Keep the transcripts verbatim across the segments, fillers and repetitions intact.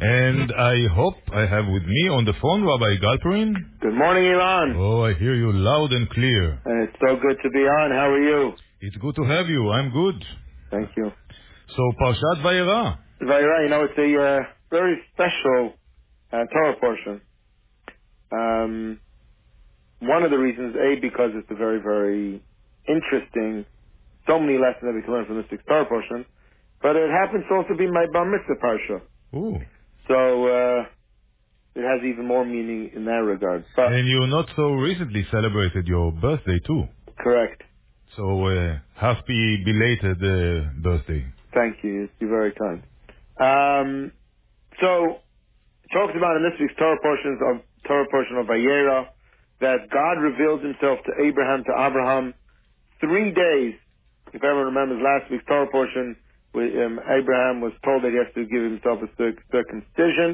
And I hope I have with me on the phone Rabbi Galperin. Good morning, Ilan. Oh, I hear you loud and clear. Uh, It's so good to be on. How are you? It's good to have you. I'm good. Thank you. So, Parshat Vayera. Very right. You know, it's a uh, very special uh, Torah portion. Um, one of the reasons, A, because it's a very, very interesting, so many lessons that we can learn from this week's Torah portion, but it happens to also be my Bar Mitzvah Parsha. Ooh. So, uh, it has even more meaning in that regard. But, And you not so recently celebrated your birthday too. correct. So, uh, happy belated uh, birthday. Thank you. You're very kind. Um, so, it talks about in this week's Torah portions of Torah portion of Vayera that God reveals himself to Abraham, to Abraham, three days. If everyone remembers last week's Torah portion, we, um, Abraham was told that he has to give himself a circ- circumcision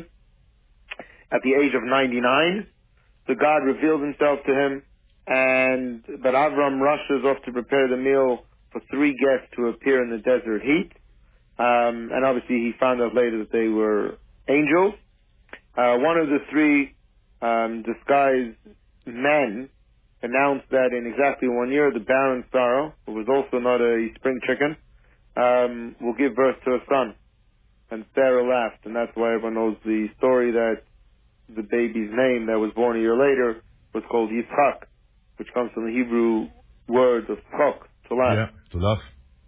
at the age of ninety-nine. So God reveals himself to him, and but Avram rushes off to prepare the meal for three guests to appear in the desert heat. Um, and obviously he found out later that they were angels. Uh, one of the three um, disguised men announced that in exactly one year, the barren Sarah, who was also not a spring chicken, um, will give birth to a son. And Sarah laughed, and that's why everyone knows the story that the baby's name that was born a year later was called Yitzchak, which comes from the Hebrew word of tzchok, to laugh. Yeah, to laugh.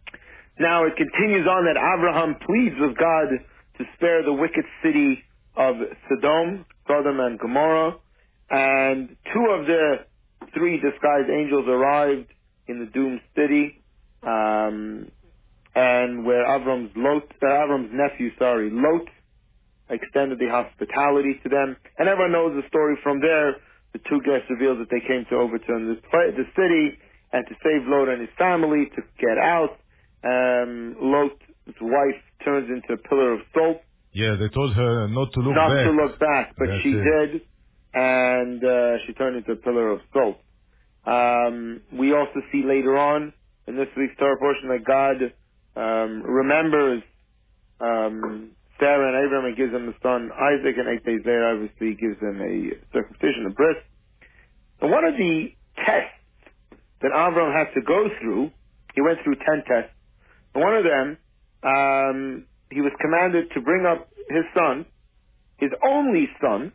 Now it continues on that Abraham pleads with God to spare the wicked city of Sodom, Sodom and Gomorrah, and two of the three disguised angels arrived in the doomed city, um, and where Avram's Lot, uh, Avram's nephew, sorry, Lot, extended the hospitality to them, and everyone knows the story from there. The two guests revealed that they came to overturn this, the city and to save Lot and his family to get out. Um, Lot's wife turns into a pillar of salt. Yeah, they told her not to look Not back. to look back, but That's she it. did, and uh, she turned into a pillar of salt. Um, we also see later on in this week's Torah portion that God um, remembers um, Sarah and Abraham and gives them the son Isaac, and eight days later obviously gives them a circumcision, a bris. And one of the tests that Avram had to go through, he went through ten tests, and one of them, um, he was commanded to bring up his son, his only son,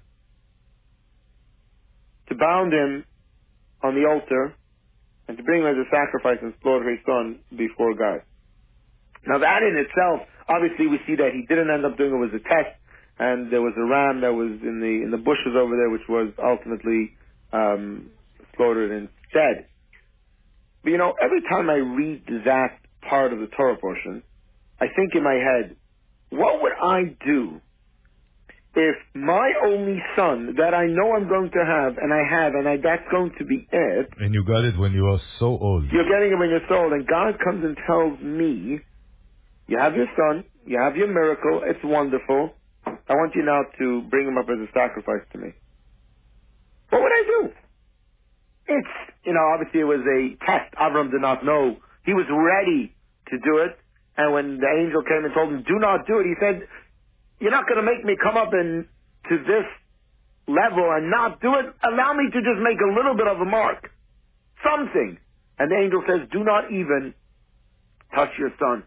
to bound him on the altar and to bring him as a sacrifice and slaughter his son before God. Now that in itself, obviously we see that he didn't end up doing it was a test, and there was a ram that was in the in the bushes over there, which was ultimately um, slaughtered instead. But you know, every time I read that part of the Torah portion, I think in my head, what would I do if my only son that I know I'm going to have, and I have, and I, that's going to be it, And you got it when you are so old. you're getting it when you're so old, and God comes and tells me, you have your son, you have your miracle, it's wonderful, I want you now to bring him up as a sacrifice to me. What would I do? It's, you know, obviously it was a test. Avram did not know. He was ready to do it, and when the angel came and told him, do not do it, he said, you're not going to make me come up in, to this level and not do it. Allow me to just make a little bit of a mark. Something. And the angel says, do not even touch your son.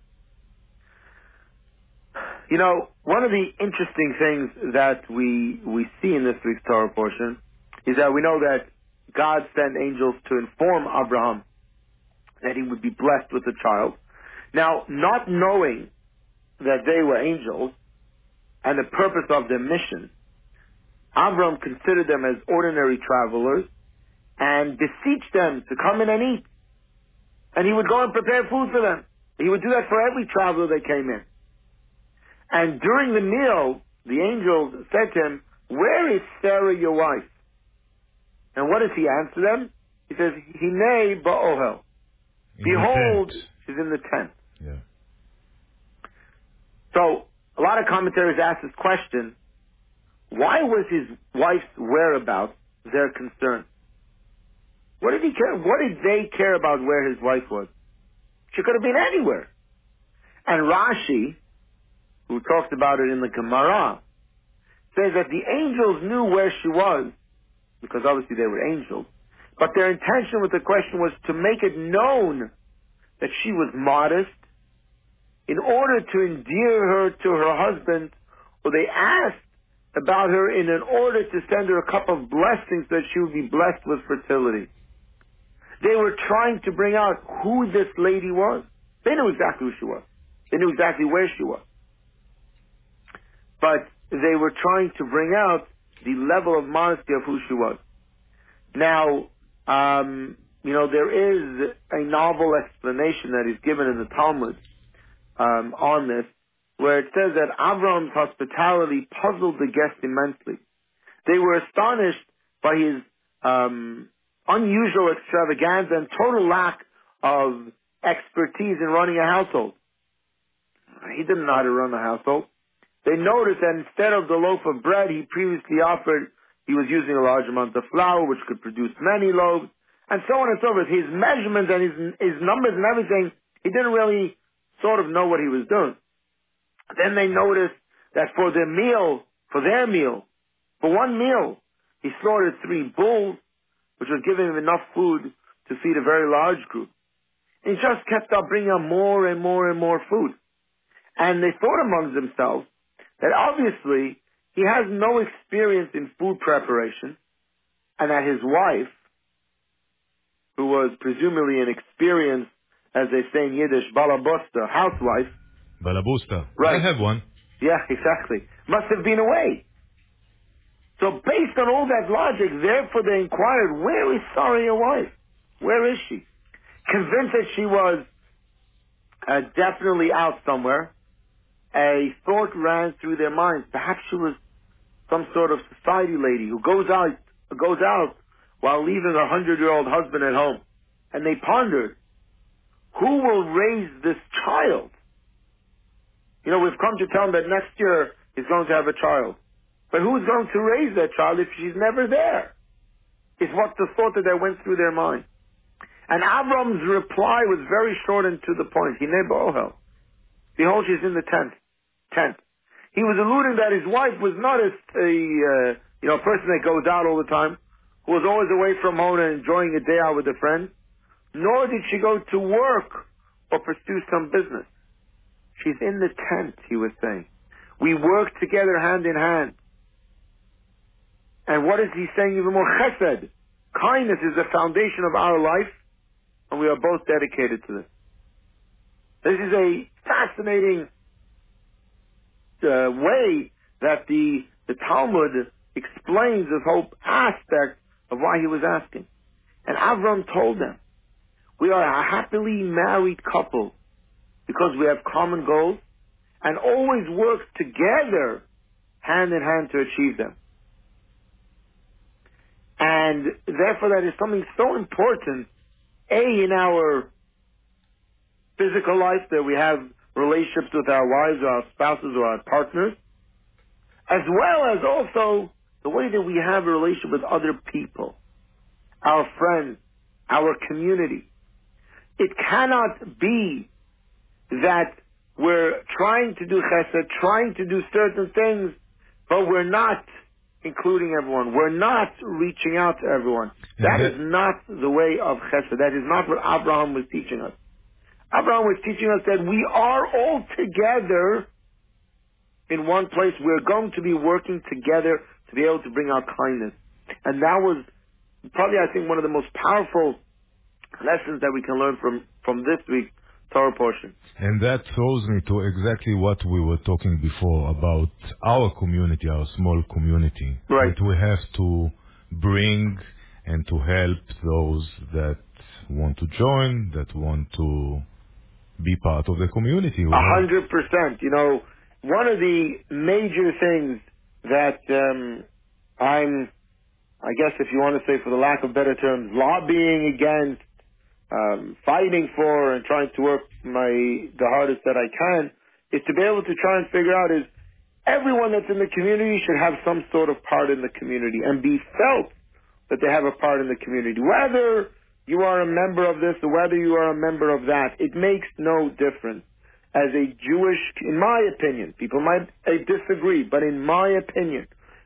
You know, one of the interesting things that we we see in this week's Torah portion is that we know that God sent angels to inform Abraham that he would be blessed with a child. Now, not knowing that they were angels and the purpose of their mission, Abraham considered them as ordinary travelers and beseeched them to come in and eat. And he would go and prepare food for them. He would do that for every traveler that came in. And during the meal, the angel said to him, where is Sarah, your wife? And what does he answer them? He says, Hinei ba'ohel. Behold, she's in the tent. Yeah. So, a lot of commentators ask this question, why was his wife's whereabouts their concern? What did he care? What did they care about where his wife was? She could have been anywhere. And Rashi, who talks about it in the Gemara, says that the angels knew where she was, because obviously they were angels, but their intention with the question was to make it known that she was modest in order to endear her to her husband, or they asked about her in an order to send her a cup of blessings that she would be blessed with fertility. They were trying to bring out who this lady was. They knew exactly who she was. They knew exactly where she was. But they were trying to bring out the level of modesty of who she was. Now, um, you know, there is a novel explanation that is given in the Talmud um, on this, where it says that Avram's hospitality puzzled the guests immensely. They were astonished by his um, unusual extravaganza and total lack of expertise in running a household. He didn't know how to run a household. They noticed that instead of the loaf of bread he previously offered, he was using a large amount of flour, which could produce many loaves, and so on and so forth. His measurements and his, his numbers and everything, he didn't really sort of know what he was doing. Then they noticed that for their meal, for their meal, for one meal, he slaughtered three bulls, which was giving him enough food to feed a very large group. And he just kept on bringing on more and more and more food. And they thought among themselves that obviously he has no experience in food preparation, and that his wife, who was presumably an experienced, as they say in Yiddish, balabusta, housewife. Balabusta. Right. I have one. Yeah, exactly. Must have been away. So based on all that logic, therefore they inquired, where is Sarah, your wife? Where is she? Convinced that she was uh, definitely out somewhere, a thought ran through their minds. Perhaps she was some sort of society lady who goes out, goes out while leaving a hundred-year-old husband at home. And they pondered, who will raise this child? You know, we've come to tell him that next year he's going to have a child. But who's going to raise that child if she's never there? Is what the thought that went through their mind. And Avram's reply was very short and to the point. Hinei ba'ohel. Behold, she's in the tent. Tent. He was alluding that his wife was not a, a uh, you know, person that goes out all the time, who was always away from home and enjoying a day out with a friend, nor did she go to work or pursue some business. She's in the tent, he was saying. We work together hand in hand. And what is he saying even more? Chesed. Kindness is the foundation of our life, and we are both dedicated to this. This is a fascinating uh, way that the, the Talmud explains this whole aspect of why he was asking. And Avram told them, we are a happily married couple because we have common goals and always work together hand in hand to achieve them. And therefore that is something so important, A, in our physical life, that we have relationships with our wives or our spouses or our partners, as well as also the way that we have a relationship with other people, our friends, our community. It cannot be that we're trying to do chesed, trying to do certain things, but we're not including everyone. We're not reaching out to everyone. That is not the way of chesed. That is not what Abraham was teaching us. Abraham was teaching us that we are all together in one place. We're going to be working together to be able to bring out kindness. And that was probably, I think, one of the most powerful lessons that we can learn from, from this week's Torah portion. And that throws me to exactly what we were talking before about our community, our small community. Right. That we have to bring and to help those that want to join, that want to be part of the community. A hundred percent. You know, one of the major things that um, I'm, I guess if you want to say for the lack of better terms, lobbying against, um, fighting for and trying to work my the hardest that I can, is to be able to try and figure out is everyone that's in the community should have some sort of part in the community and be felt that they have a part in the community. Whether you are a member of this or whether you are a member of that, it makes no difference. As a Jewish, in my opinion, people might uh, disagree, but in my opinion,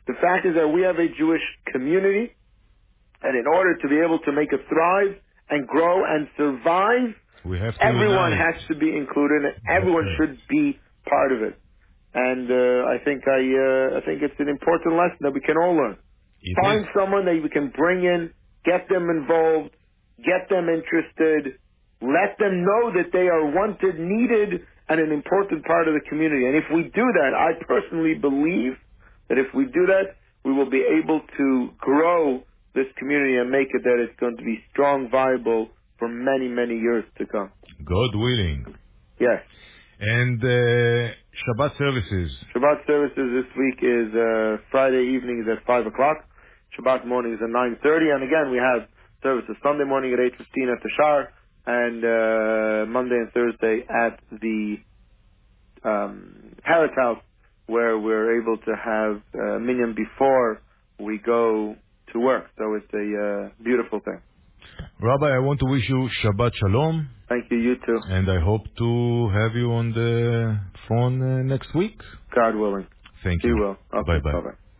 The fact is that we have a Jewish community, and in order to be able to make it thrive and grow and survive, We have to everyone unite. has to be included, and That's everyone right. should be part of it. And uh, I think I uh, I think it's an important lesson that we can all learn. It is. Find someone that we can bring in, get them involved, get them interested, let them know that they are wanted, needed, and an important part of the community. And if we do that, I personally believe that if we do that, we will be able to grow this community and make it that it's going to be strong, viable for many, many years to come. God willing. Yes. And uh, Shabbat services. Shabbat services this week is uh, Friday evening is at five o'clock. Shabbat morning is at nine thirty. And again, we have services Sunday morning at eight fifteen at the Shar, and uh, Monday and Thursday at the um, Parrot House, where we're able to have uh, minyan before we go to work. So it's a uh, beautiful thing. Rabbi, I want to wish you Shabbat Shalom, Thank you, you too. and I hope to have you on the phone uh, next week. God willing. Thank He you. will. Okay, Bye-bye. bye-bye.